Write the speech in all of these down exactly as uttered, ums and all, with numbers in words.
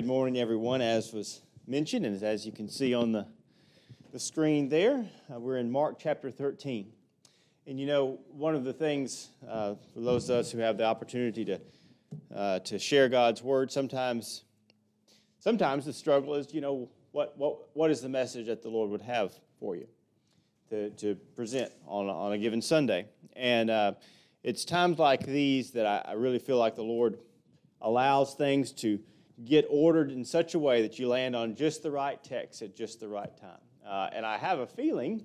Good morning, everyone. As was mentioned, and as you can see on the, the screen there, uh, we're in Mark chapter thirteen. And you know, one of the things, uh, for those of us who have the opportunity to uh, to share God's Word, sometimes sometimes the struggle is, you know, what what what is the message that the Lord would have for you to, to present on, on a given Sunday. And uh, it's times like these that I, I really feel like the Lord allows things to get ordered in such a way that you land on just the right text at just the right time. Uh, and I have a feeling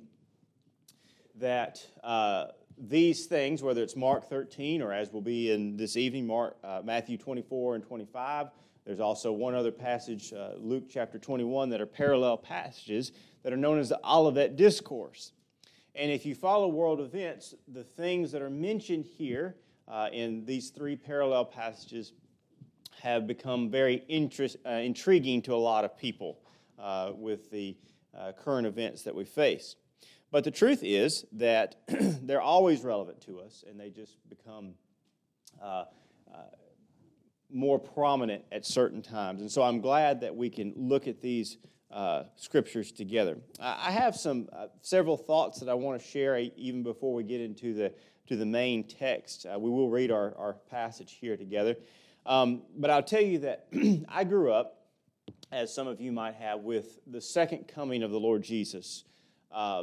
that uh, these things, whether it's Mark thirteen or as will be in this evening, Mark, uh, Matthew twenty-four and twenty-five, there's also one other passage, uh, Luke chapter twenty-one, that are parallel passages that are known as the Olivet Discourse. And if you follow world events, the things that are mentioned here uh, in these three parallel passages have become very interest, uh, intriguing to a lot of people uh, with the uh, current events that we face. But the truth is that they're always relevant to us, and they just become uh, uh, more prominent at certain times. And so I'm glad that we can look at these uh, scriptures together. I have some uh, several thoughts that I want to share even before we get into the to the main text. Uh, we will read our, our passage here together. Um, but I'll tell you that I grew up, as some of you might have, with the second coming of the Lord Jesus uh,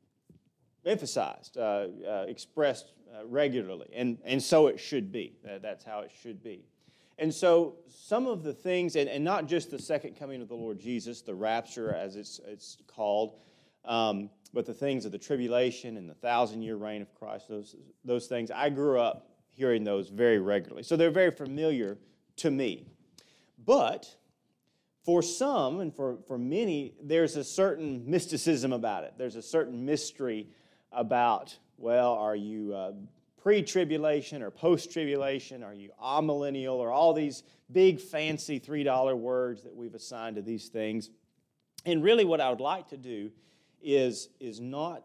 emphasized, uh, uh, expressed uh, regularly, and, and so it should be. Uh, that's how it should be. And so some of the things, and, and not just the second coming of the Lord Jesus, the rapture as it's, it's called, um, but the things of the tribulation and the thousand-year reign of Christ, those, those things, I grew up hearing those very regularly. So they're very familiar to me. But for some, and for, for many, there's a certain mysticism about it. There's a certain mystery about, well, are you uh, pre-tribulation or post-tribulation? Are you amillennial? Or all these big, fancy three dollar words that we've assigned to these things. And really what I would like to do is, is not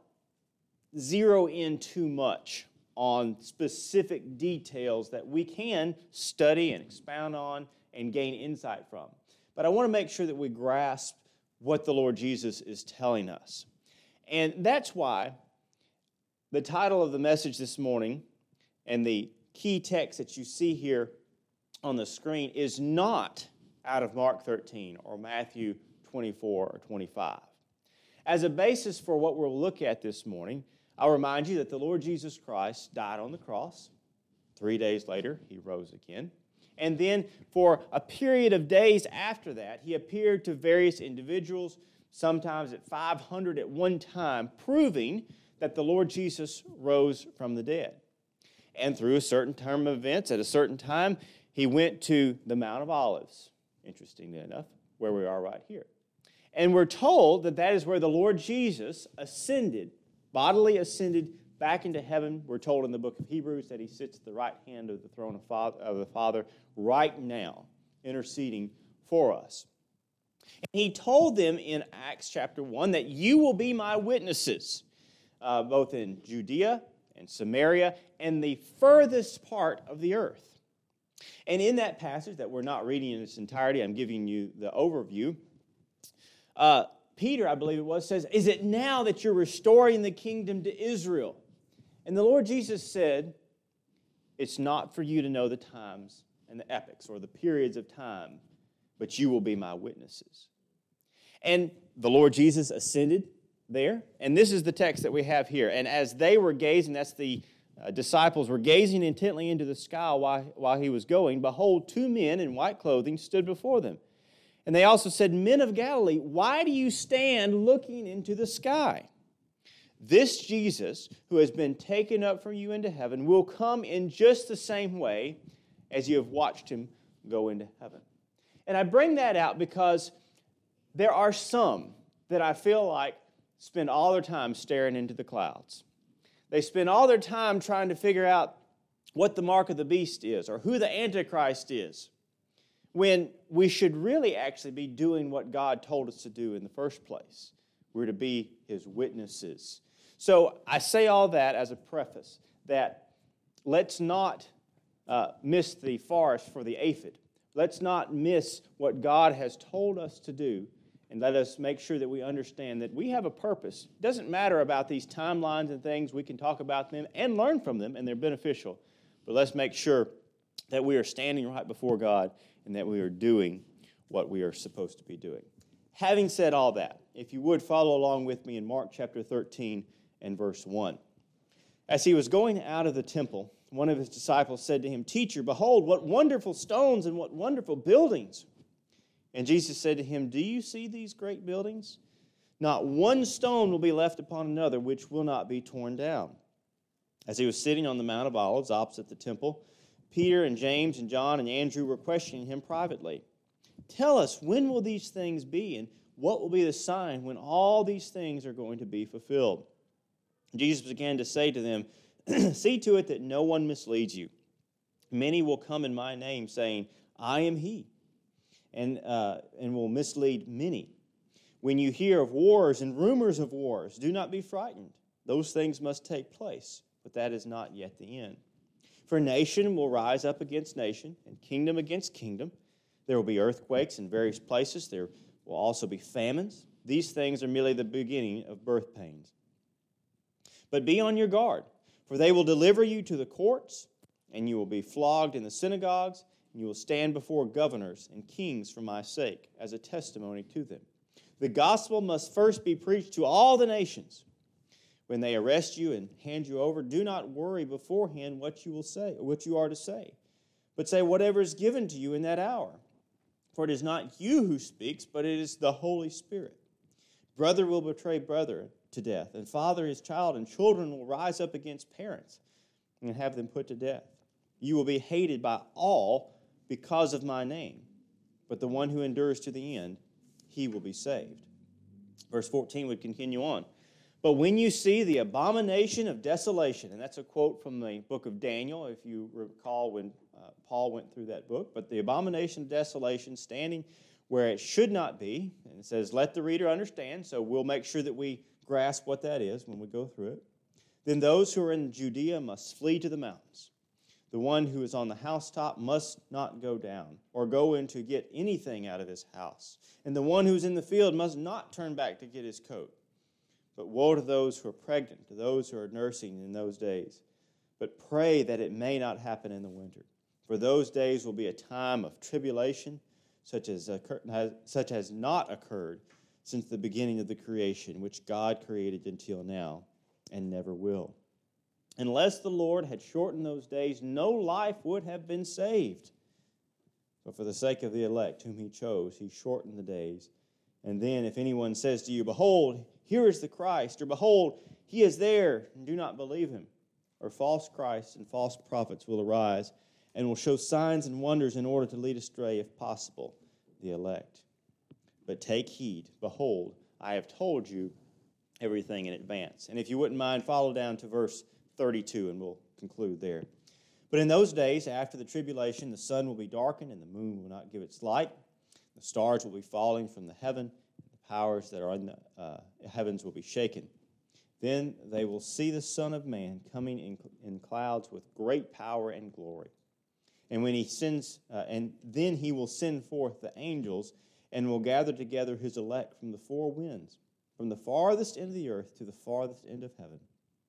zero in too much on specific details that we can study and expound on and gain insight from. But I want to make sure that we grasp what the Lord Jesus is telling us. And that's why the title of the message this morning and the key text that you see here on the screen is not out of Mark thirteen or Matthew twenty-four or twenty-five. As a basis for what we'll look at this morning, I'll remind you that the Lord Jesus Christ died on the cross. Three days later, he rose again. And then for a period of days after that, he appeared to various individuals, sometimes at five hundred at one time, proving that the Lord Jesus rose from the dead. And through a certain term of events, at a certain time, he went to the Mount of Olives, interestingly enough, where we are right here. And we're told that that is where the Lord Jesus ascended, bodily ascended back into heaven. We're told in the book of Hebrews that he sits at the right hand of the throne of, Father, of the Father right now, interceding for us. And he told them in Acts chapter one that you will be my witnesses, uh, both in Judea and Samaria and the furthest part of the earth. And in that passage that we're not reading in its entirety, I'm giving you the overview, uh, Peter, I believe it was, says, is it now that you're restoring the kingdom to Israel? And the Lord Jesus said, it's not for you to know the times and the epochs or the periods of time, but you will be my witnesses. And the Lord Jesus ascended there, and this is the text that we have here. And as they were gazing, that's the uh, disciples were gazing intently into the sky while, while he was going, behold, two men in white clothing stood before them. And they also said, men of Galilee, why do you stand looking into the sky? This Jesus, who has been taken up from you into heaven, will come in just the same way as you have watched him go into heaven. And I bring that out because there are some that I feel like spend all their time staring into the clouds. They spend all their time trying to figure out what the mark of the beast is or who the Antichrist is, when we should really actually be doing what God told us to do in the first place. We're to be his witnesses. So I say all that as a preface, that let's not uh, miss the forest for the aphid. Let's not miss what God has told us to do, and let us make sure that we understand that we have a purpose. It doesn't matter about these timelines and things. We can talk about them and learn from them, and they're beneficial. But let's make sure that we are standing right before God and that we are doing what we are supposed to be doing. Having said all that, if you would follow along with me in Mark chapter thirteen and verse one. As he was going out of the temple, one of his disciples said to him, "Teacher, behold, what wonderful stones and what wonderful buildings." And Jesus said to him, "Do you see these great buildings? Not one stone will be left upon another which will not be torn down." As he was sitting on the Mount of Olives opposite the temple, Peter and James and John and Andrew were questioning him privately. "Tell us, when will these things be, and what will be the sign when all these things are going to be fulfilled?" Jesus began to say to them, "See to it that no one misleads you. Many will come in my name, saying, 'I am he,' and, uh, and will mislead many. When you hear of wars and rumors of wars, do not be frightened. Those things must take place, but that is not yet the end. For nation will rise up against nation, and kingdom against kingdom. There will be earthquakes in various places. There will also be famines. These things are merely the beginning of birth pains. But be on your guard, for they will deliver you to the courts, and you will be flogged in the synagogues, and you will stand before governors and kings for my sake, as a testimony to them. The gospel must first be preached to all the nations. When they arrest you and hand you over, do not worry beforehand what you will say, or what you are to say, but say whatever is given to you in that hour. For it is not you who speaks, but it is the Holy Spirit. Brother will betray brother to death, and father his child, and children will rise up against parents and have them put to death. You will be hated by all because of my name, but the one who endures to the end, he will be saved." Verse fourteen would continue on. "But when you see the abomination of desolation," and that's a quote from the book of Daniel, if you recall when uh, Paul went through that book, but the abomination of desolation standing where it should not be, and it says, let the reader understand, so we'll make sure that we grasp what that is when we go through it. "Then those who are in Judea must flee to the mountains. The one who is on the housetop must not go down or go in to get anything out of his house. And the one who is in the field must not turn back to get his coat. But woe to those who are pregnant, to those who are nursing in those days. But pray that it may not happen in the winter. For those days will be a time of tribulation, such as, occur- such has not occurred since the beginning of the creation, which God created until now, and never will. Unless the Lord had shortened those days, no life would have been saved. But for the sake of the elect whom he chose, he shortened the days. And then if anyone says to you, 'Behold, here is the Christ,' or 'Behold, he is there,' and do not believe him. Or false Christs and false prophets will arise and will show signs and wonders in order to lead astray, if possible, the elect. But take heed, behold, I have told you everything in advance." And if you wouldn't mind, follow down to verse thirty-two, and we'll conclude there. "But in those days, after the tribulation, the sun will be darkened, and the moon will not give its light. The stars will be falling from the heaven, and the powers that are in the uh, heavens will be shaken. Then they will see the Son of Man coming in, in clouds with great power and glory. And when he sends, uh, and then he will send forth the angels, and will gather together his elect from the four winds, from the farthest end of the earth to the farthest end of heaven.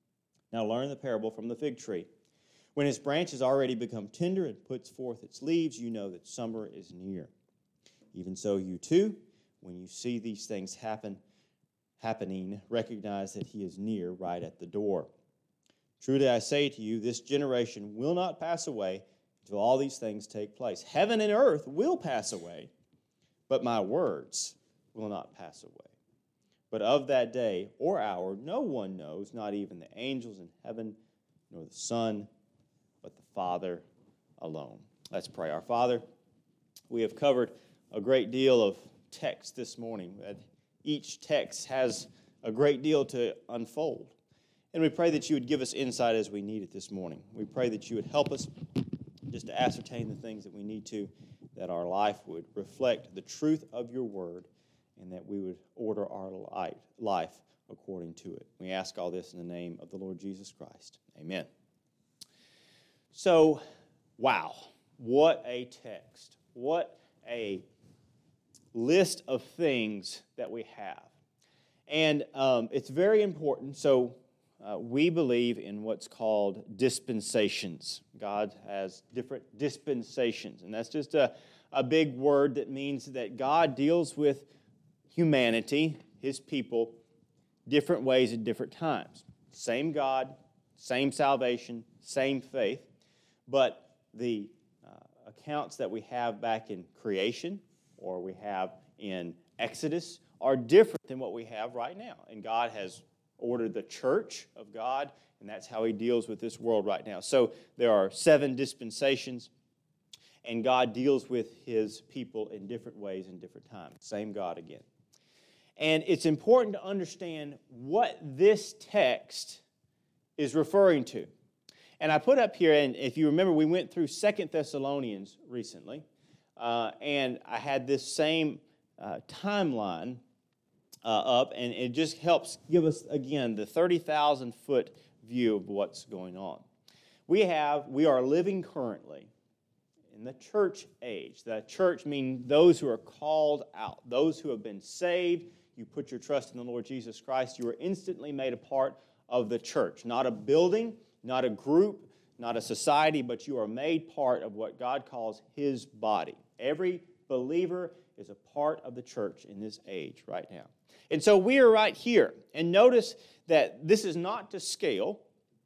Now learn the parable from the fig tree. When its branch has already become tender and puts forth its leaves, you know that summer is near. Even so, you too, when you see these things happen, happening, recognize that he is near, right at the door. Truly I say to you, this generation will not pass away until all these things take place. Heaven and earth will pass away, but my words will not pass away. But of that day or hour no one knows, not even the angels in heaven, nor the Son, but the Father alone." Let's pray. Our Father, we have covered a great deal of text this morning. Each text has a great deal to unfold. And we pray that you would give us insight as we need it this morning. We pray that you would help us just to ascertain the things that we need to, that our life would reflect the truth of your word, and that we would order our life according to it. We ask all this in the name of the Lord Jesus Christ. Amen. So, wow, what a text. what a list of things that we have. And um, it's very important. So uh, we believe in what's called dispensations. God has different dispensations. And that's just a, a big word that means that God deals with humanity, His people, different ways at different times. Same God, same salvation, same faith. But the uh, accounts that we have back in creation or we have in Exodus are different than what we have right now. And God has ordered the church of God, and that's how He deals with this world right now. So there are seven dispensations, and God deals with His people in different ways in different times. Same God again. And it's important to understand what this text is referring to. And I put up here, and if you remember, we went through Second Thessalonians recently, uh, and I had this same uh, timeline uh, up, and it just helps give us, again, the thirty thousand foot view of what's going on. We have, we are living currently in the church age. The church means those who are called out, those who have been saved. You put your trust in the Lord Jesus Christ, you are instantly made a part of the church. Not a building, not a group, not a society, but you are made part of what God calls His body. Every believer is a part of the church in this age right now. And so we are right here. And notice that this is not to scale,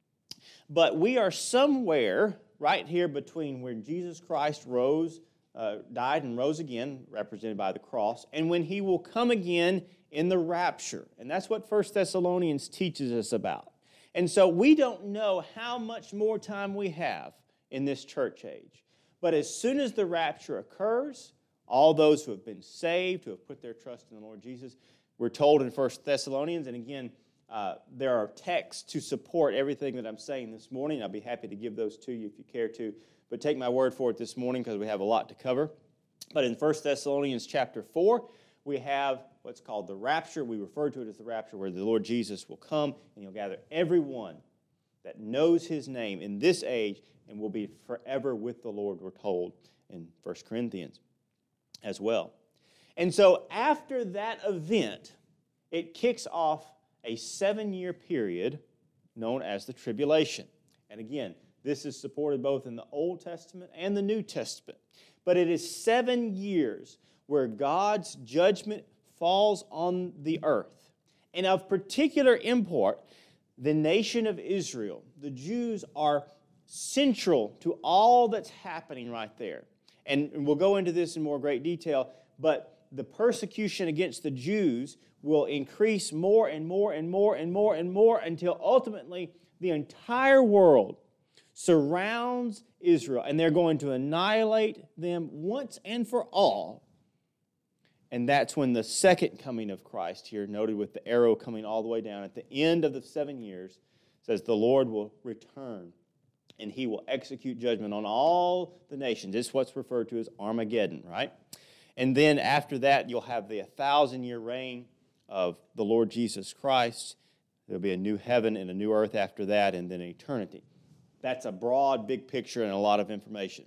but we are somewhere right here between where Jesus Christ rose, uh, died and rose again, represented by the cross, and when He will come again in the rapture. And that's what First Thessalonians teaches us about. And so we don't know how much more time we have in this church age. But as soon as the rapture occurs, all those who have been saved, who have put their trust in the Lord Jesus, we're told in First Thessalonians, and again, uh, there are texts to support everything that I'm saying this morning. I'll be happy to give those to you if you care to. But take my word for it this morning because we have a lot to cover. But in First Thessalonians chapter four, we have what's called the rapture. We refer to it as the rapture, where the Lord Jesus will come and He'll gather everyone that knows His name in this age and will be forever with the Lord, we're told in First Corinthians as well. And so after that event, it kicks off a seven-year period known as the tribulation. And again, this is supported both in the Old Testament and the New Testament. But it is seven years where God's judgment falls on the earth. And of particular import, the nation of Israel, the Jews, are central to all that's happening right there. And we'll go into this in more great detail, but the persecution against the Jews will increase more and more and more and more and more until ultimately the entire world surrounds Israel, and they're going to annihilate them once and for all. And that's when the second coming of Christ, here noted with the arrow coming all the way down at the end of the seven years, says the Lord will return and He will execute judgment on all the nations. This is what's referred to as Armageddon, right? And then after that, you'll have the thousand-year reign of the Lord Jesus Christ. There'll be a new heaven and a new earth after that, and then eternity. That's a broad, big picture and a lot of information.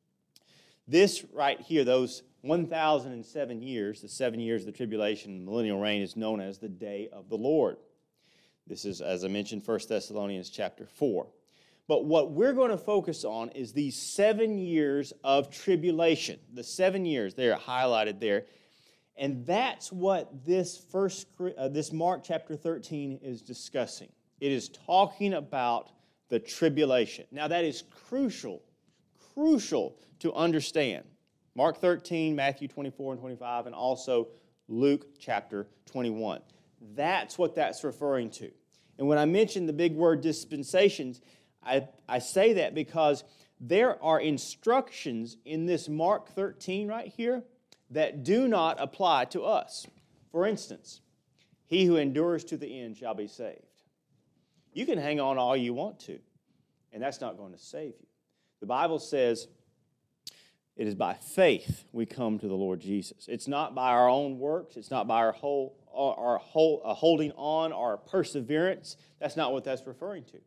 This right here, those one thousand seven years, the seven years of the tribulation and millennial reign, is known as the day of the Lord. This is, as I mentioned, First Thessalonians chapter four. But what we're going to focus on is these seven years of tribulation. The seven years, they're highlighted there. And that's what this first, uh, this Mark chapter thirteen is discussing. It is talking about the tribulation. Now that is crucial, crucial to understand. Mark thirteen, Matthew twenty-four and twenty-five, and also Luke chapter twenty-one. That's what that's referring to. And when I mention the big word dispensations, I, I say that because there are instructions in this Mark thirteen right here that do not apply to us. For instance, he who endures to the end shall be saved. You can hang on all you want to, and that's not going to save you. The Bible says it is by faith we come to the Lord Jesus. It's not by our own works. It's not by our whole, our whole uh, holding on, our perseverance. That's not what that's referring to.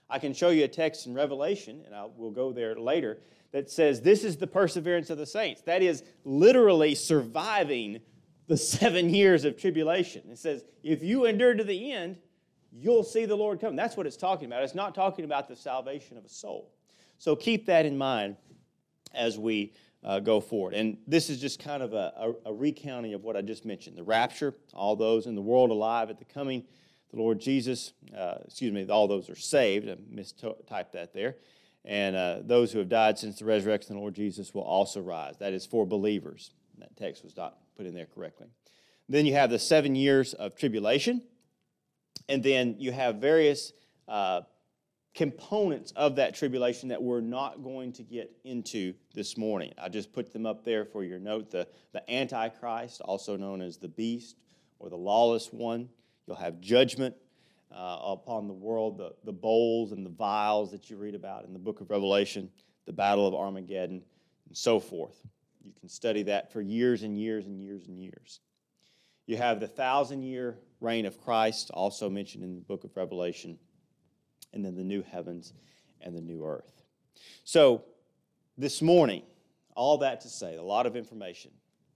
I can show you a text in Revelation, and I will go there later, that says this is the perseverance of the saints. That is literally surviving the seven years of tribulation. It says, if you endure to the end, you'll see the Lord come. That's what it's talking about. It's not talking about the salvation of a soul. So keep that in mind as we uh, go forward. And this is just kind of a, a, a recounting of what I just mentioned. The rapture, all those in the world alive at the coming, the Lord Jesus, uh, excuse me, all those are saved. I mistyped that there. And uh, those who have died since the resurrection of the Lord Jesus will also rise. That is for believers. That text was not put in there correctly. Then you have the seven years of tribulation. And then you have various uh, components of that tribulation that we're not going to get into this morning. I just put them up there for your note. The, the Antichrist, also known as the beast or the lawless one. You'll have judgment uh, upon the world, the, the bowls and the vials that you read about in the book of Revelation, the battle of Armageddon, and so forth. You can study that for years and years and years and years. You have the thousand-year reign of Christ, also mentioned in the book of Revelation, and then the new heavens and the new earth. So this morning, all that to say, a lot of information.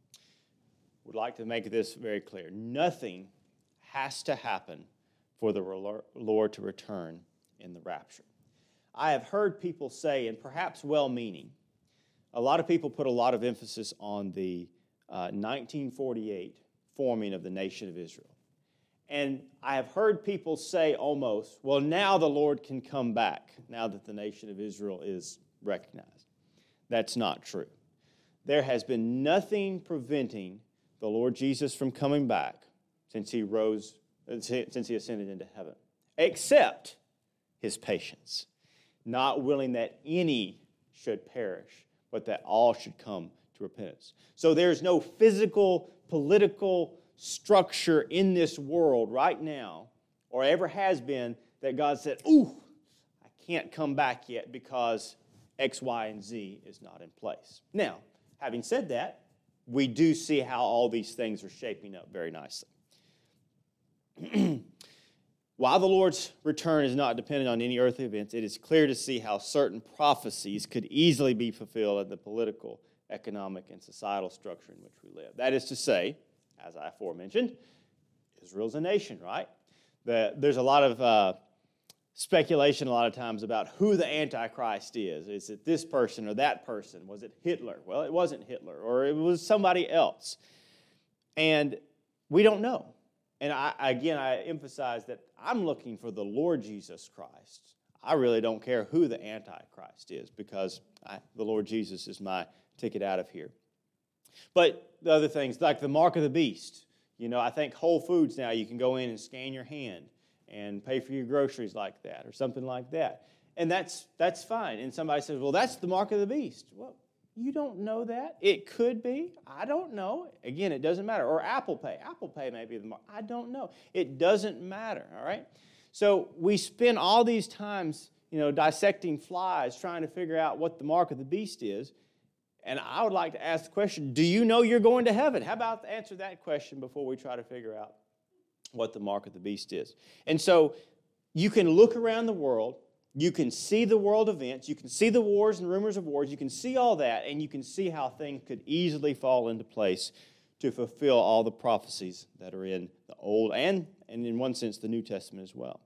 Would like to make this very clear. Nothing has to happen for the Lord to return in the rapture. I have heard people say, and perhaps well-meaning, a lot of people put a lot of emphasis on the uh, nineteen forty-eight forming of the nation of Israel. And I have heard people say almost, well, now the Lord can come back, now that the nation of Israel is recognized. That's not true. There has been nothing preventing the Lord Jesus from coming back since he rose, since he ascended into heaven, except his patience, not willing that any should perish, but that all should come to repentance. So there's no physical, political structure in this world right now, or ever has been, that God said, ooh, I can't come back yet because X, Y, and Z is not in place. Now, having said that, we do see how all these things are shaping up very nicely. While the Lord's return is not dependent on any earthly events, it is clear to see how certain prophecies could easily be fulfilled in the political, economic, and societal structure in which we live. That is to say, as I aforementioned, Israel's a nation, right? The, there's a lot of uh, speculation a lot of times about who the Antichrist is. Is it this person or that person? Was it Hitler? Well, it wasn't Hitler, or it was somebody else. And we don't know. And I, again, I emphasize that I'm looking for the Lord Jesus Christ. I really don't care who the Antichrist is, because I, the Lord Jesus is my ticket out of here. But the other things, like the mark of the beast. You know, I think Whole Foods now, you can go in and scan your hand and pay for your groceries like that, or something like that. And that's that's fine. And somebody says, well, that's the mark of the beast. Well, you don't know that. It could be. I don't know. Again, it doesn't matter. Or Apple Pay. Apple Pay may be the mark. I don't know. It doesn't matter, all right? So we spend all these times, you know, dissecting flies, trying to figure out what the mark of the beast is. And I would like to ask the question, do you know you're going to heaven? How about answer that question before we try to figure out what the mark of the beast is? And so you can look around the world, you can see the world events, you can see the wars and rumors of wars, you can see all that, and you can see how things could easily fall into place to fulfill all the prophecies that are in the Old and, and in one sense, the New Testament as well.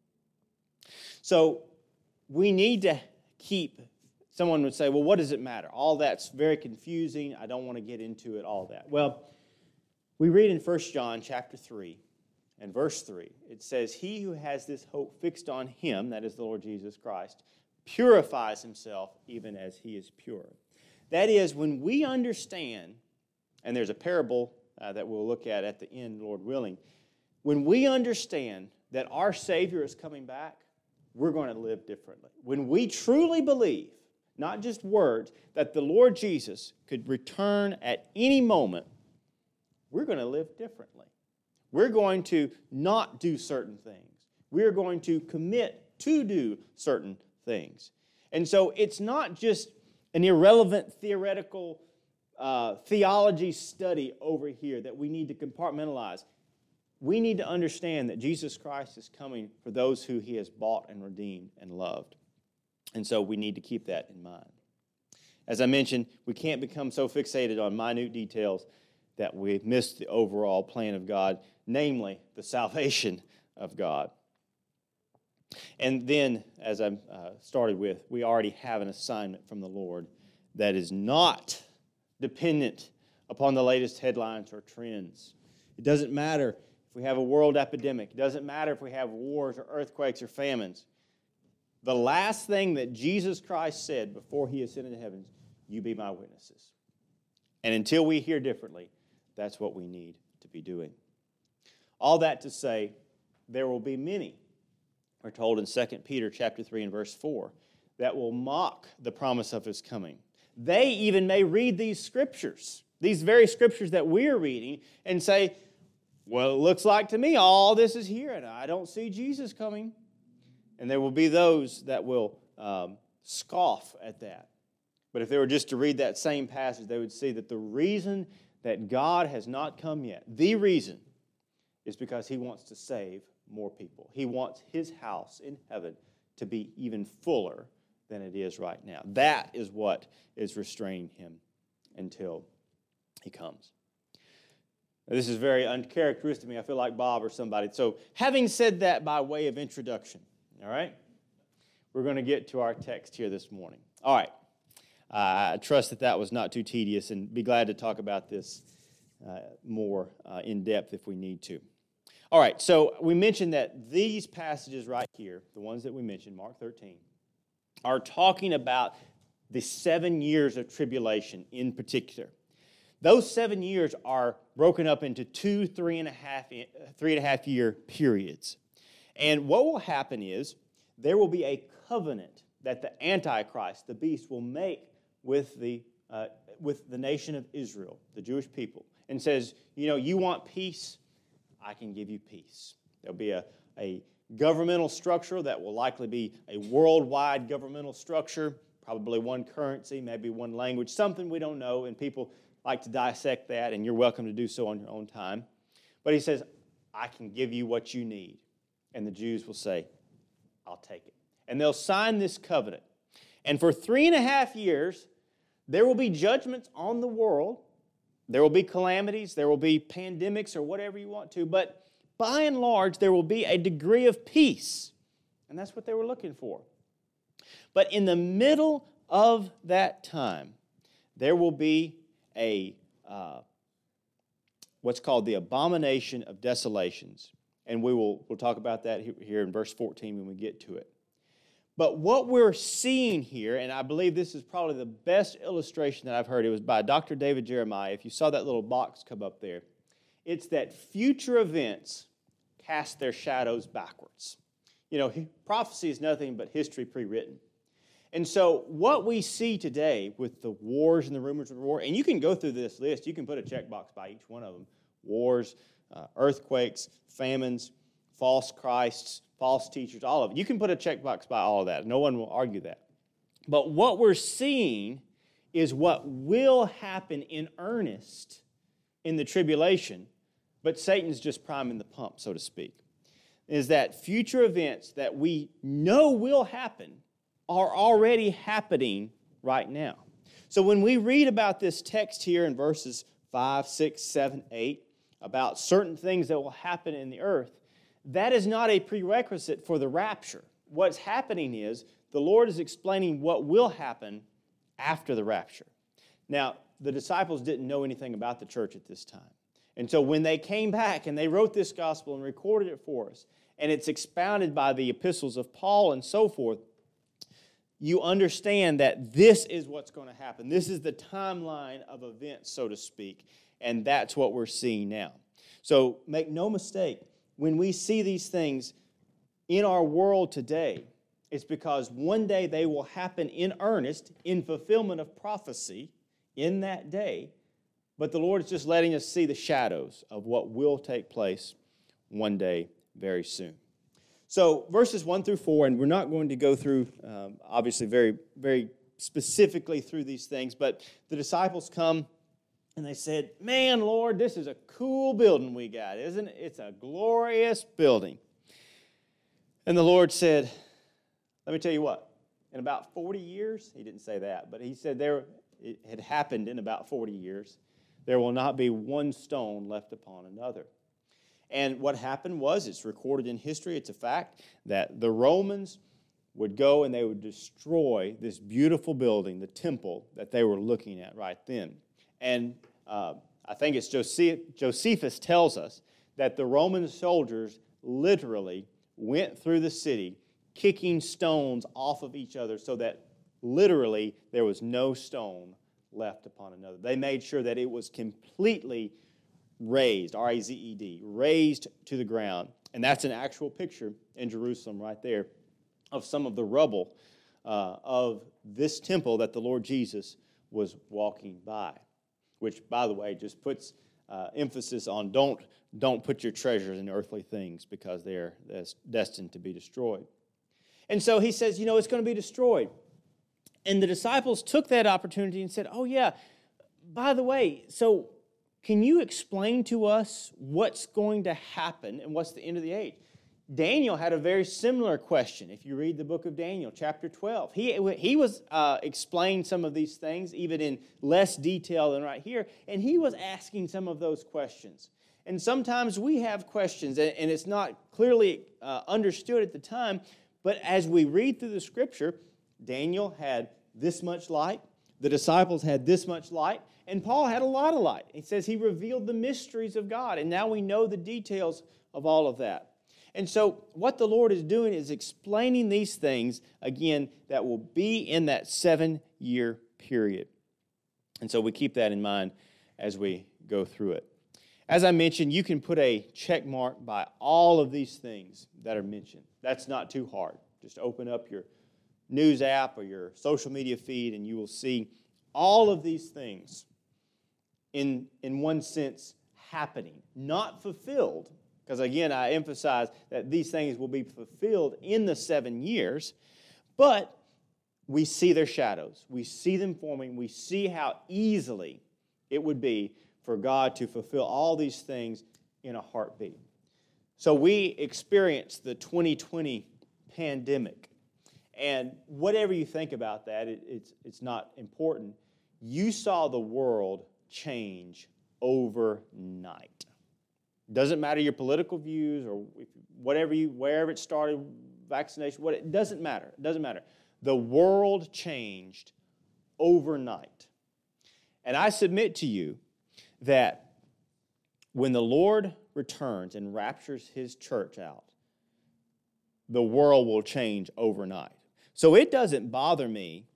So we need to keep, someone would say, well, what does it matter? All that's very confusing. I don't want to get into it, all that. Well, we read in First John chapter three and verse three, it says, he who has this hope fixed on him, that is the Lord Jesus Christ, purifies himself even as he is pure. That is, when we understand, and there's a parable uh, that we'll look at at the end, Lord willing, when we understand that our Savior is coming back, we're going to live differently. When we truly believe, not just words, that the Lord Jesus could return at any moment, we're going to live differently. We're going to not do certain things. We're going to commit to do certain things. And so it's not just an irrelevant theoretical uh, theology study over here that we need to compartmentalize. we need to understand that Jesus Christ is coming for those who he has bought and redeemed and loved. And so we need to keep that in mind. As I mentioned, we can't become so fixated on minute details that we miss the overall plan of God, namely the salvation of God. And then, as I uh, started with, we already have an assignment from the Lord that is not dependent upon the latest headlines or trends. It doesn't matter if we have a world epidemic. It doesn't matter if we have wars or earthquakes or famines. The last thing that Jesus Christ said before he ascended to heaven is, you be my witnesses. And until we hear differently, that's what we need to be doing. All that to say, there will be many, we're told in Second Peter chapter three and verse four, that will mock the promise of his coming. They even may read these scriptures, these very scriptures that we're reading, and say, well, it looks like to me all this is here, and I don't see Jesus coming. And there will be those that will um, scoff at that. But if they were just to read that same passage, they would see that the reason that God has not come yet, the reason, is because he wants to save more people. He wants his house in heaven to be even fuller than it is right now. That is what is restraining him until he comes. Now, this is very uncharacteristic of me. I feel like Bob or somebody. So having said that by way of introduction, all right, we're going to get to our text here this morning. All right. Uh, I trust that that was not too tedious, and be glad to talk about this uh, more uh, in depth if we need to. All right, so we mentioned that these passages right here, the ones that we mentioned, Mark thirteen, are talking about the seven years of tribulation in particular. Those seven years are broken up into two, three and a half, three and a half year periods. And what will happen is there will be a covenant that the Antichrist, the beast, will make with the uh, with the nation of Israel, the Jewish people, and says, you know, you want peace? I can give you peace. There'll be a, a governmental structure that will likely be a worldwide governmental structure, probably one currency, maybe one language, something we don't know, and people like to dissect that, and you're welcome to do so on your own time. But he says, I can give you what you need. And the Jews will say, I'll take it. And they'll sign this covenant. And for three and a half years, there will be judgments on the world. There will be calamities. There will be pandemics or whatever you want to. But by and large, there will be a degree of peace. And that's what they were looking for. But in the middle of that time, there will be a uh, what's called the abomination of desolations. And we will we'll talk about that here in verse fourteen when we get to it. But what we're seeing here, and I believe this is probably the best illustration that I've heard, it was by Doctor David Jeremiah. If you saw that little box come up there, it's that future events cast their shadows backwards. You know, prophecy is nothing but history pre-written. And so what we see today with the wars and the rumors of war, and you can go through this list, you can put a checkbox by each one of them. Wars, uh, earthquakes, famines, false Christs, false teachers, all of it. You can put a checkbox by all of that. No one will argue that. But what we're seeing is what will happen in earnest in the tribulation, but Satan's just priming the pump, so to speak, is that future events that we know will happen are already happening right now. So when we read about this text here in verses five, six, seven, eight, about certain things that will happen in the earth, that is not a prerequisite for the rapture. What's happening is the Lord is explaining what will happen after the rapture. Now, the disciples didn't know anything about the church at this time. And so when they came back and they wrote this gospel and recorded it for us, and it's expounded by the epistles of Paul and so forth, you understand that this is what's going to happen. This is the timeline of events, so to speak, and that's what we're seeing now. So make no mistake, when we see these things in our world today, it's because one day they will happen in earnest, in fulfillment of prophecy in that day, but the Lord is just letting us see the shadows of what will take place one day very soon. So verses one through four, and we're not going to go through, um, obviously, very, very specifically through these things, but the disciples come And they said, man, Lord, this is a cool building we got, isn't it? It's a glorious building. And the Lord said, let me tell you what, in about forty years, he didn't say that, but he said there it had happened in about forty years, there will not be one stone left upon another. And what happened was, it's recorded in history, it's a fact, that the Romans would go and they would destroy this beautiful building, the temple that they were looking at right then. And uh, I think it's Joseph, Josephus tells us that the Roman soldiers literally went through the city kicking stones off of each other so that literally there was no stone left upon another. They made sure that it was completely razed, R A Z E D, razed to the ground. And that's an actual picture in Jerusalem right there of some of the rubble uh, of this temple that the Lord Jesus was walking by. Which, by the way, just puts uh, emphasis on don't, don't put your treasures in earthly things because they're destined to be destroyed. And so he says, you know, it's going to be destroyed. And the disciples took that opportunity and said, oh, yeah, by the way, so can you explain to us what's going to happen and what's the end of the age? Daniel had a very similar question. If you read the book of Daniel, chapter twelve, he, he was uh, explaining some of these things, even in less detail than right here, and he was asking some of those questions. And sometimes we have questions, and, and it's not clearly uh, understood at the time, but as we read through the Scripture, Daniel had this much light, the disciples had this much light, and Paul had a lot of light. He says he revealed the mysteries of God, and now we know the details of all of that. And so what the Lord is doing is explaining these things, again, that will be in that seven-year period. And so we keep that in mind as we go through it. As I mentioned, you can put a check mark by all of these things that are mentioned. That's not too hard. Just open up your news app or your social media feed, and you will see all of these things in, in one sense happening, not fulfilled. Because again, I emphasize that these things will be fulfilled in the seven years, but we see their shadows. We see them forming. We see how easily it would be for God to fulfill all these things in a heartbeat. So we experienced the twenty twenty pandemic. And whatever you think about that, it, it's, it's not important. You saw the world change overnight. Doesn't matter your political views or whatever you, wherever it started, vaccination, what it doesn't matter. It doesn't matter. The world changed overnight. And I submit to you that when the Lord returns and raptures his church out, the world will change overnight. So it doesn't bother me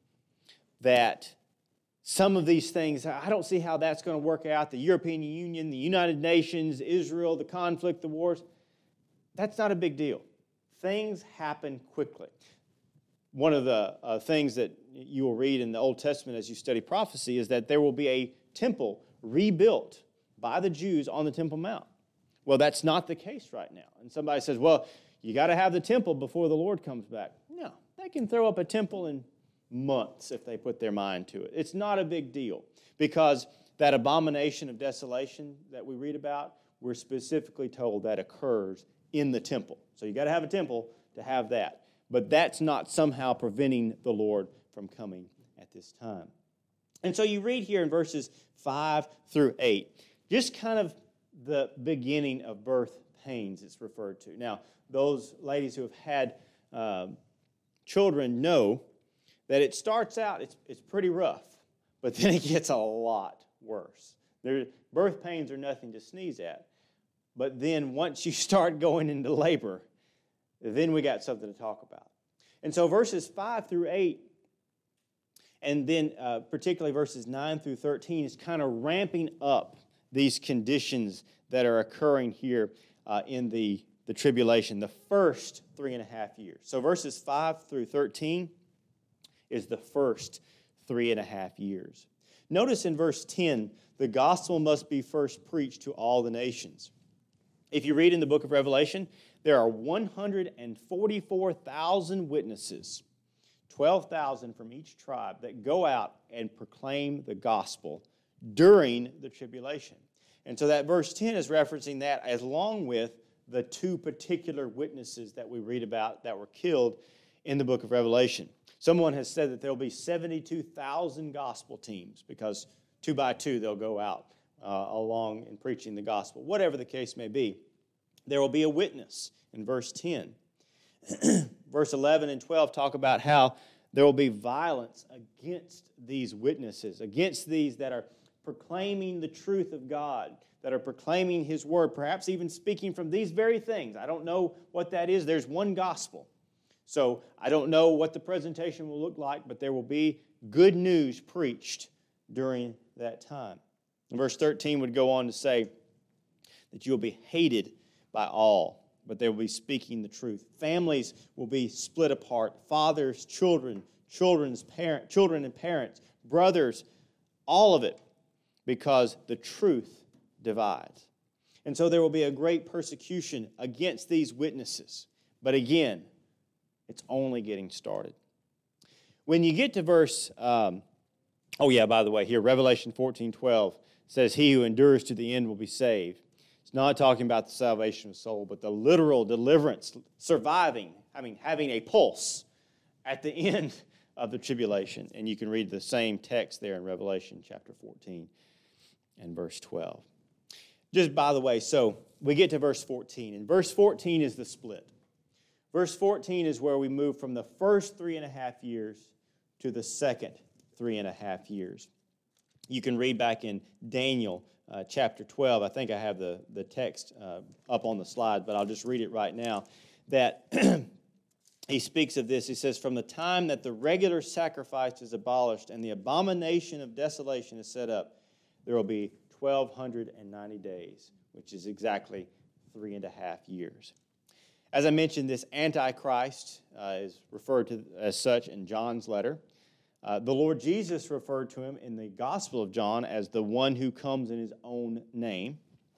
that some of these things, I don't see how that's going to work out. The European Union, the United Nations, Israel, the conflict, the wars, that's not a big deal. Things happen quickly. One of the uh, things that you will read in the Old Testament as you study prophecy is that there will be a temple rebuilt by the Jews on the Temple Mount. Well, that's not the case right now. And somebody says, well, you got to have the temple before the Lord comes back. No, they can throw up a temple in months if they put their mind to it. It's not a big deal because that abomination of desolation that we read about, we're specifically told that occurs in the temple. So you got to have a temple to have that. But that's not somehow preventing the Lord from coming at this time. And so you read here in verses five through eight, just kind of the beginning of birth pains it's referred to. Now, those ladies who have had uh, children know that it starts out, it's, it's pretty rough, but then it gets a lot worse. There, birth pains are nothing to sneeze at. But then once you start going into labor, then we got something to talk about. And so verses five through eight, and then uh, particularly verses nine through thirteen, is kind of ramping up these conditions that are occurring here uh, in the, the tribulation, the first three and a half years. So verses five through thirteen is the first three and a half years. Notice in verse ten, the gospel must be first preached to all the nations. If you read in the book of Revelation, there are one hundred forty-four thousand witnesses, twelve thousand from each tribe, that go out and proclaim the gospel during the tribulation. And so that verse ten is referencing that as along with the two particular witnesses that we read about that were killed in the book of Revelation. Someone has said that there will be seventy-two thousand gospel teams because two by two they'll go out uh, along in preaching the gospel. Whatever the case may be, there will be a witness in verse ten. Verse eleven and twelve talk about how there will be violence against these witnesses, against these that are proclaiming the truth of God, that are proclaiming His word, perhaps even speaking from these very things. I don't know what that is. There's one gospel. So I don't know what the presentation will look like, but there will be good news preached during that time. And verse thirteen would go on to say that you will be hated by all, but they will be speaking the truth. Families will be split apart. Fathers, children, children's parent, children and parents, brothers, all of it, because the truth divides. And so there will be a great persecution against these witnesses. But again, it's only getting started. When you get to verse, um, oh yeah, by the way, here, Revelation fourteen twelve says, he who endures to the end will be saved. It's not talking about the salvation of the soul, but the literal deliverance, surviving, I mean, having a pulse at the end of the tribulation. And you can read the same text there in Revelation chapter fourteen and verse twelve. Just by the way, so we get to verse fourteen, and verse fourteen is the split. Verse fourteen is where we move from the first three and a half years to the second three and a half years. You can read back in Daniel uh, chapter twelve. I think I have the, the text uh, up on the slide, but I'll just read it right now. That he speaks of this. He says, from the time that the regular sacrifice is abolished and the abomination of desolation is set up, there will be twelve ninety days, which is exactly three and a half years. As I mentioned, this Antichrist uh, is referred to as such in John's letter. Uh, the Lord Jesus referred to him in the Gospel of John as the one who comes in his own name.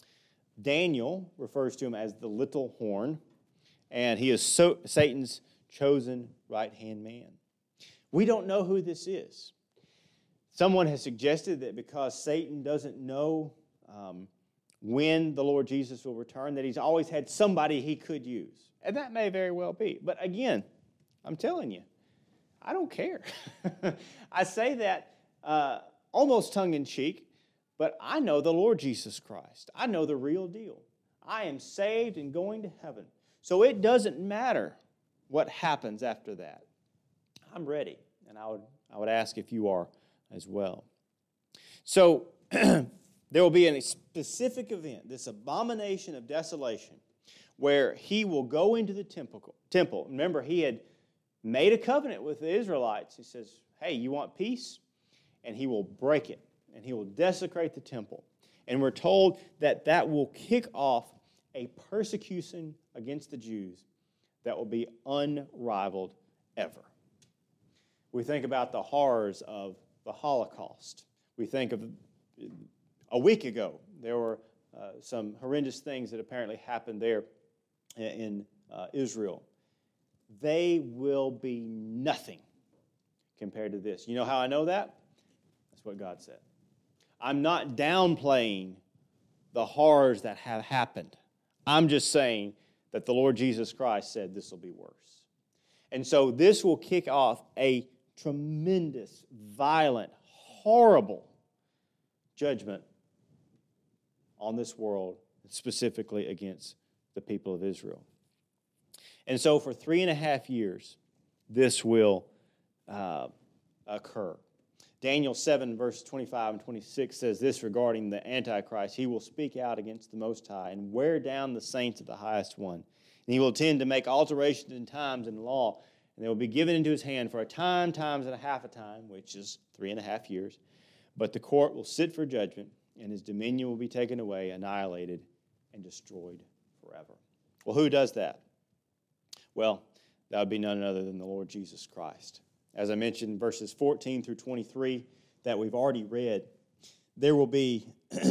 Daniel refers to him as the little horn, and he is so, Satan's chosen right-hand man. We don't know who this is. Someone has suggested that because Satan doesn't know um, when the Lord Jesus will return, that he's always had somebody he could use. And that may very well be. But again, I'm telling you, I don't care. I say that uh, almost tongue-in-cheek, but I know the Lord Jesus Christ. I know the real deal. I am saved and going to heaven. So it doesn't matter what happens after that. I'm ready, and I would, I would ask if you are as well. So there will be a specific event, this abomination of desolation, where he will go into the temple. temple. Remember, he had made a covenant with the Israelites. He says, hey, you want peace? And he will break it, and he will desecrate the temple. And we're told that that will kick off a persecution against the Jews that will be unrivaled ever. We think about the horrors of the Holocaust. We think of a week ago, there were uh, some horrendous things that apparently happened there in uh, Israel. They will be nothing compared to this. You know how I know that? That's what God said. I'm not downplaying the horrors that have happened. I'm just saying that the Lord Jesus Christ said this will be worse. And so this will kick off a tremendous, violent, horrible judgment on this world, specifically against the people of Israel. And so for three and a half years, this will uh, occur. Daniel seven, verse twenty-five and twenty-six says this regarding the Antichrist. He will speak out against the Most High and wear down the saints of the Highest One. And he will tend to make alterations in times and law, and they will be given into his hand for a time, times and a half a time, which is three and a half years. But the court will sit for judgment, and his dominion will be taken away, annihilated, and destroyed forever. Well, who does that? Well, that would be none other than the Lord Jesus Christ. As I mentioned, verses fourteen through twenty-three that we've already read, there will be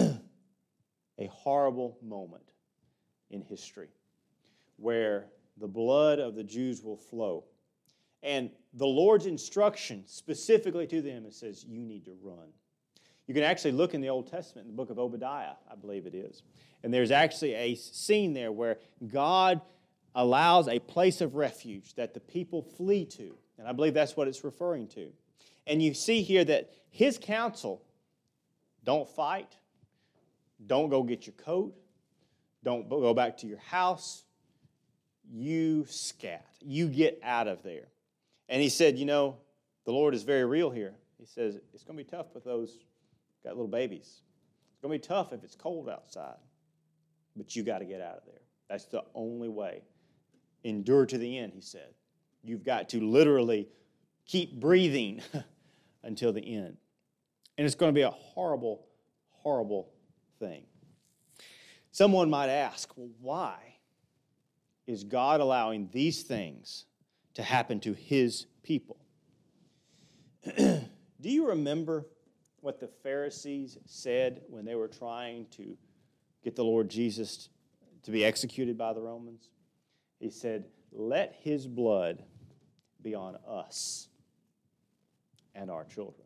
a horrible moment in history where the blood of the Jews will flow. And the Lord's instruction specifically to them, it says, you need to run. You can actually look in the Old Testament, in the book of Obadiah, I believe it is. And there's actually a scene there where God allows a place of refuge that the people flee to. And I believe that's what it's referring to. And you see here that his counsel, don't fight, don't go get your coat, don't go back to your house, you scat, you get out of there. And he said, you know, the Lord is very real here. He says, it's going to be tough with those got little babies. It's going to be tough if it's cold outside, but you got to get out of there. That's the only way. Endure to the end, he said. You've got to literally keep breathing until the end. And it's going to be a horrible, horrible thing. Someone might ask, well, why is God allowing these things to happen to his people? Do you remember what the Pharisees said when they were trying to get the Lord Jesus to be executed by the Romans? He said, let his blood be on us and our children.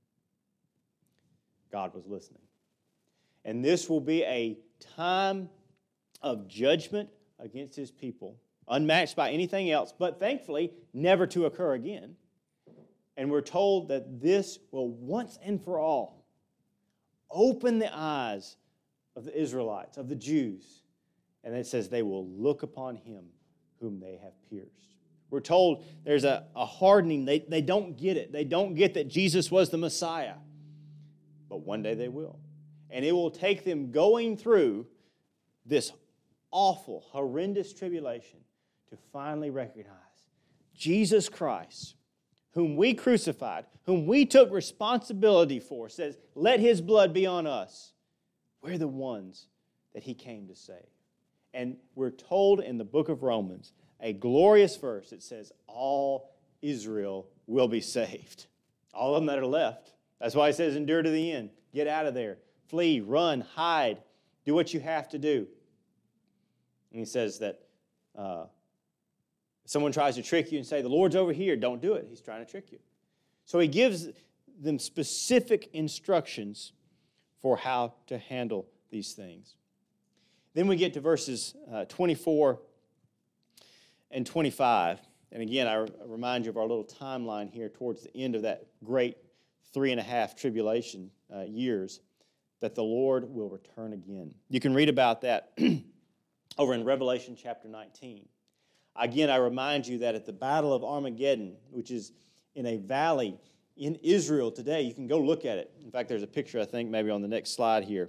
God was listening. And this will be a time of judgment against his people, unmatched by anything else, but thankfully never to occur again. And we're told that this will once and for all open the eyes of the Israelites, of the Jews. And it says they will look upon him whom they have pierced. We're told there's a, a hardening. They, they don't get it. They don't get that Jesus was the Messiah. But one day they will. And it will take them going through this awful, horrendous tribulation to finally recognize Jesus Christ, whom we crucified, whom we took responsibility for, says, let his blood be on us. We're the ones that he came to save. And we're told in the book of Romans, a glorious verse, it says, all Israel will be saved. All of them that are left. That's why it says, endure to the end. Get out of there. Flee, run, hide. Do what you have to do. And he says that uh, if someone tries to trick you and say, the Lord's over here, don't do it. He's trying to trick you. So he gives them specific instructions for how to handle these things. Then we get to verses uh, twenty-four and twenty-five. And again, I remind you of our little timeline here towards the end of that great three and a half tribulation uh, years, that the Lord will return again. You can read about that over in Revelation chapter nineteen. Again, I remind you that at the Battle of Armageddon, which is in a valley in Israel today, you can go look at it. In fact, there's a picture, I think, maybe on the next slide here.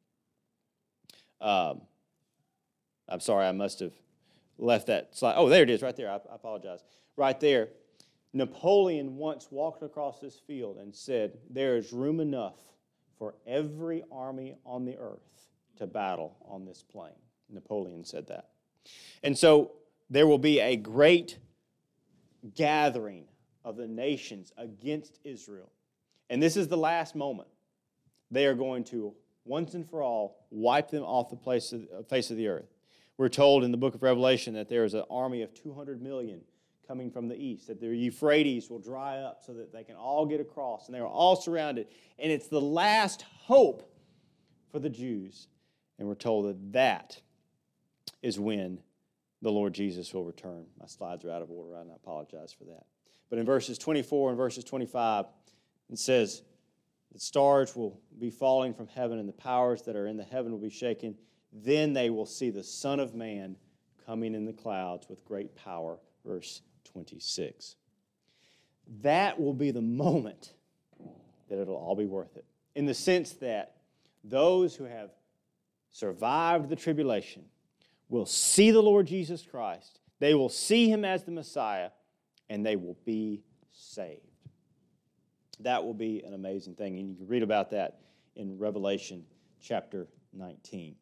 Um, I'm sorry, I must have left that slide. Oh, there it is, right there. I, I apologize. Right there. Napoleon once walked across this field and said, there is room enough for every army on the earth to battle on this plain. Napoleon said that. And so there will be a great gathering of the nations against Israel. And this is the last moment. They are going to, once and for all, wipe them off the place of, face of the earth. We're told in the book of Revelation that there is an army of two hundred million coming from the east, that the Euphrates will dry up so that they can all get across, and they are all surrounded. And it's the last hope for the Jews. And we're told that that is when the Lord Jesus will return. My slides are out of order, and I apologize for that. But in verses twenty-four and verses twenty-five, it says, the stars will be falling from heaven, and the powers that are in the heaven will be shaken. Then they will see the Son of Man coming in the clouds with great power. Verse twenty-six. That will be the moment that it'll all be worth it. In the sense that those who have survived the tribulation will see the Lord Jesus Christ. They will see him as the Messiah, and they will be saved. That will be an amazing thing, and you can read about that in Revelation chapter nineteen.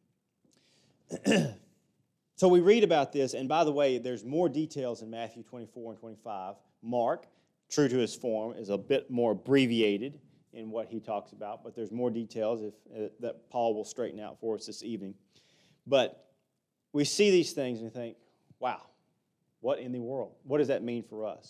So we read about this, and by the way, there's more details in Matthew twenty-four and twenty-five. Mark, true to his form, is a bit more abbreviated in what he talks about, but there's more details if, uh, that Paul will straighten out for us this evening. But we see these things and we think, wow, what in the world? What does that mean for us? Well,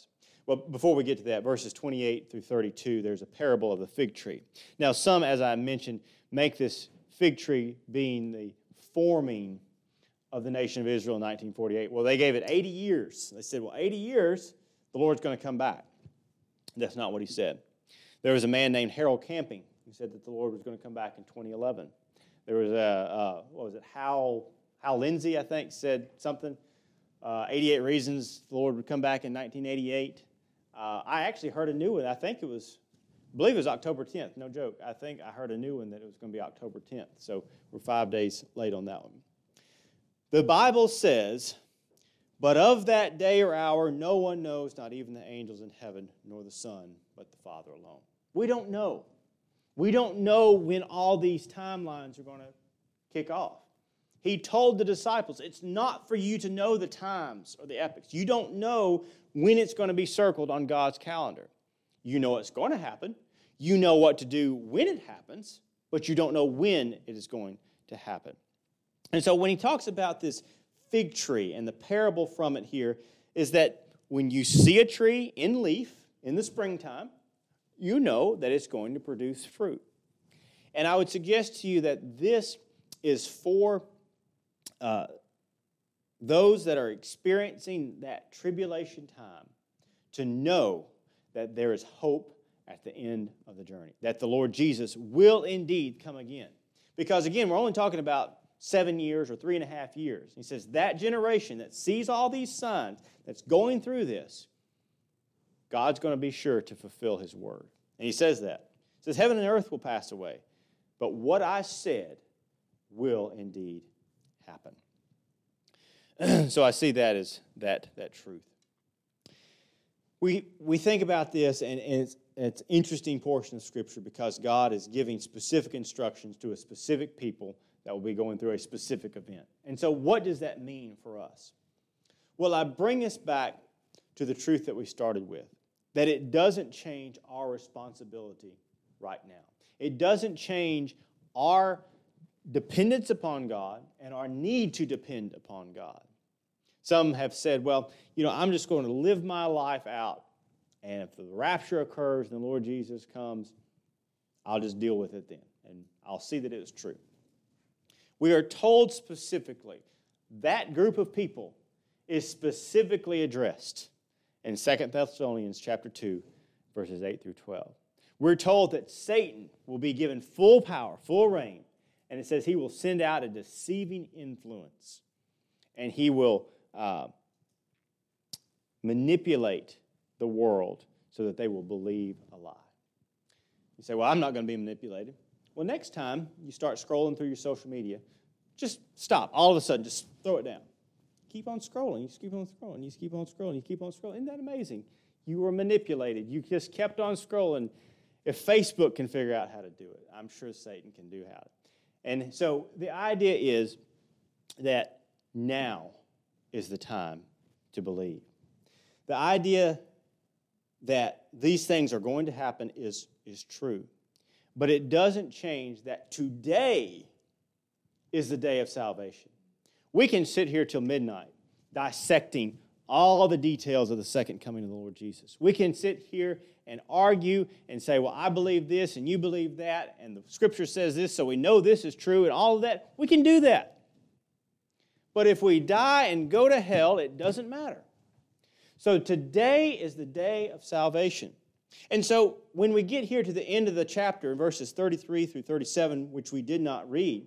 Well, before we get to that, verses twenty-eight through thirty-two, there's a parable of the fig tree. Now, some, as I mentioned, make this fig tree being the forming of the nation of Israel in nineteen forty-eight. Well, they gave it eighty years. They said, well, eighty years, the Lord's going to come back. That's not what he said. There was a man named Harold Camping who said that the Lord was going to come back in twenty eleven. There was a, uh, what was it, Hal, Hal Lindsey, I think, said something. Uh, eighty-eight Reasons the Lord would come back in nineteen eighty-eight. Uh, I actually heard a new one. I think it was, I believe it was October tenth. No joke. I think I heard a new one that it was going to be October tenth. So we're five days late on that one. The Bible says, but of that day or hour no one knows, not even the angels in heaven, nor the Son, but the Father alone. We don't know. We don't know when all these timelines are going to kick off. He told the disciples, it's not for you to know the times or the epochs. You don't know when it's going to be circled on God's calendar. You know it's going to happen. You know what to do when it happens, but you don't know when it is going to happen. And so when he talks about this fig tree, and the parable from it here is that when you see a tree in leaf in the springtime, you know that it's going to produce fruit. And I would suggest to you that this is for uh, those that are experiencing that tribulation time to know that there is hope at the end of the journey, that the Lord Jesus will indeed come again. Because again, we're only talking about seven years or three and a half years. He says that generation that sees all these signs, that's going through this, God's going to be sure to fulfill his word. And he says that. He says, heaven and earth will pass away, but what I said will indeed happen. So I see that as that, that truth. We, we think about this, and, and it's, it's an interesting portion of Scripture because God is giving specific instructions to a specific people that will be going through a specific event. And so what does that mean for us? Well, I bring us back to the truth that we started with, that it doesn't change our responsibility right now. It doesn't change our dependence upon God and our need to depend upon God. Some have said, well, you know, I'm just going to live my life out, and if the rapture occurs and the Lord Jesus comes, I'll just deal with it then, and I'll see that it is true. We are told specifically that group of people is specifically addressed in Second Thessalonians chapter two, verses eight through twelve. We're told that Satan will be given full power, full reign, and it says he will send out a deceiving influence, and he will uh, manipulate the world so that they will believe a lie. You say, well, I'm not going to be manipulated. Well, next time you start scrolling through your social media, just stop. All of a sudden, just throw it down. Keep on scrolling. You just keep on scrolling. You just keep on scrolling. You keep on scrolling. Isn't that amazing? You were manipulated. You just kept on scrolling. If Facebook can figure out how to do it, I'm sure Satan can do how. And so the idea is that now is the time to believe. The idea that these things are going to happen is, is true. But it doesn't change that today is the day of salvation. We can sit here till midnight dissecting all the details of the second coming of the Lord Jesus. We can sit here and argue and say, well, I believe this and you believe that, and the Scripture says this, so we know this is true, and all of that. We can do that. But if we die and go to hell, it doesn't matter. So today is the day of salvation. And so when we get here to the end of the chapter, verses thirty-three through thirty-seven, which we did not read,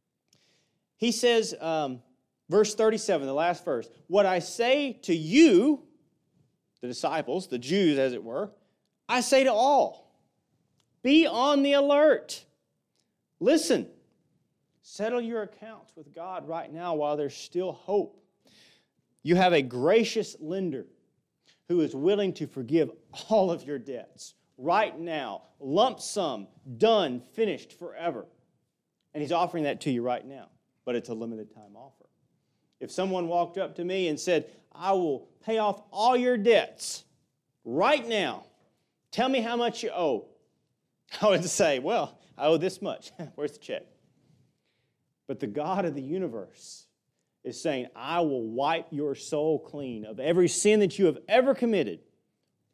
he says, um, verse thirty-seven, the last verse, what I say to you, the disciples, the Jews as it were, I say to all, be on the alert. Listen, settle your accounts with God right now while there's still hope. You have a gracious lender who is willing to forgive all of your debts right now, lump sum, done, finished, forever. And he's offering that to you right now, but it's a limited time offer. If someone walked up to me and said, I will pay off all your debts right now, tell me how much you owe, I would say, well, I owe this much. Where's the check? But the God of the universe is saying, I will wipe your soul clean of every sin that you have ever committed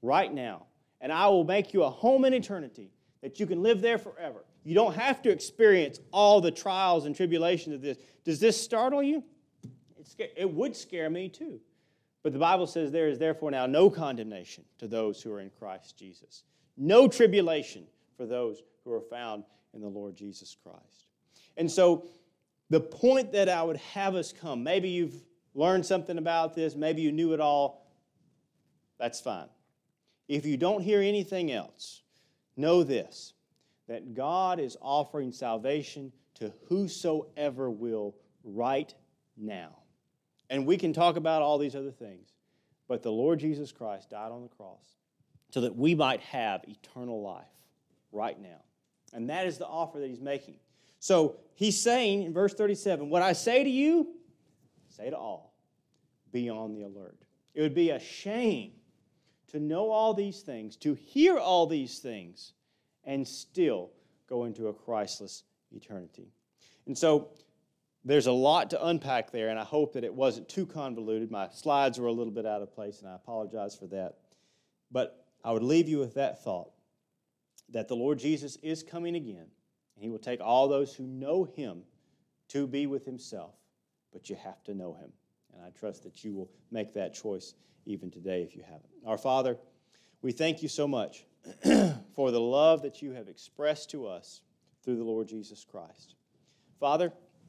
right now, and I will make you a home in eternity that you can live there forever. You don't have to experience all the trials and tribulations of this. Does this startle you? It, sca- it would scare me too. But the Bible says there is therefore now no condemnation to those who are in Christ Jesus. No tribulation for those who are found in the Lord Jesus Christ. And so the point that I would have us come, maybe you've learned something about this, maybe you knew it all, that's fine. If you don't hear anything else, know this, that God is offering salvation to whosoever will right now. And we can talk about all these other things, but the Lord Jesus Christ died on the cross so that we might have eternal life right now. And that is the offer that he's making. So he's saying in verse thirty-seven, what I say to you, say to all, be on the alert. It would be a shame to know all these things, to hear all these things, and still go into a Christless eternity. And so there's a lot to unpack there, and I hope that it wasn't too convoluted. My slides were a little bit out of place, and I apologize for that. But I would leave you with that thought, that the Lord Jesus is coming again, and he will take all those who know him to be with himself, but you have to know him. And I trust that you will make that choice even today if you haven't. Our Father, we thank you so much for the love that you have expressed to us through the Lord Jesus Christ. Father,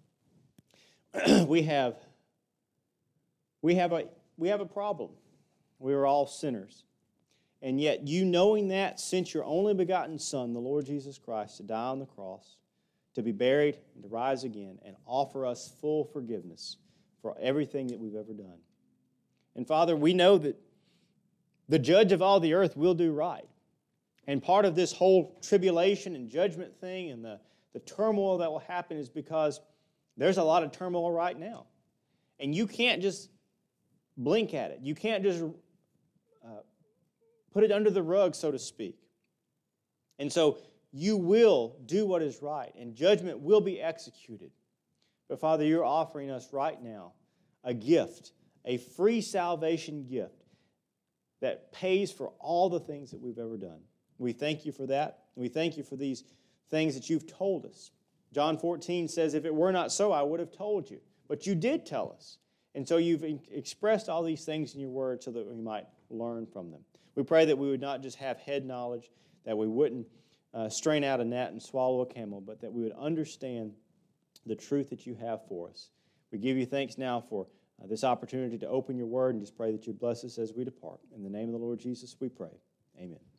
we have we have a we have a problem. We are all sinners. And yet you, knowing that, sent your only begotten Son, the Lord Jesus Christ, to die on the cross, to be buried, and to rise again, and offer us full forgiveness for everything that we've ever done. And Father, we know that the judge of all the earth will do right. And part of this whole tribulation and judgment thing and the, the turmoil that will happen is because there's a lot of turmoil right now. And you can't just blink at it. You can't just uh, put it under the rug, so to speak. And so you will do what is right, and judgment will be executed. But Father, you're offering us right now a gift, a free salvation gift that pays for all the things that we've ever done. We thank you for that. We thank you for these things that you've told us. John fourteen says, if it were not so, I would have told you. But you did tell us. And so you've expressed all these things in your word so that we might learn from them. We pray that we would not just have head knowledge, that we wouldn't uh, strain out a gnat and swallow a camel, but that we would understand the truth that you have for us. We give you thanks now for uh, this opportunity to open your word, and just pray that you bless us as we depart. In the name of the Lord Jesus we pray. Amen.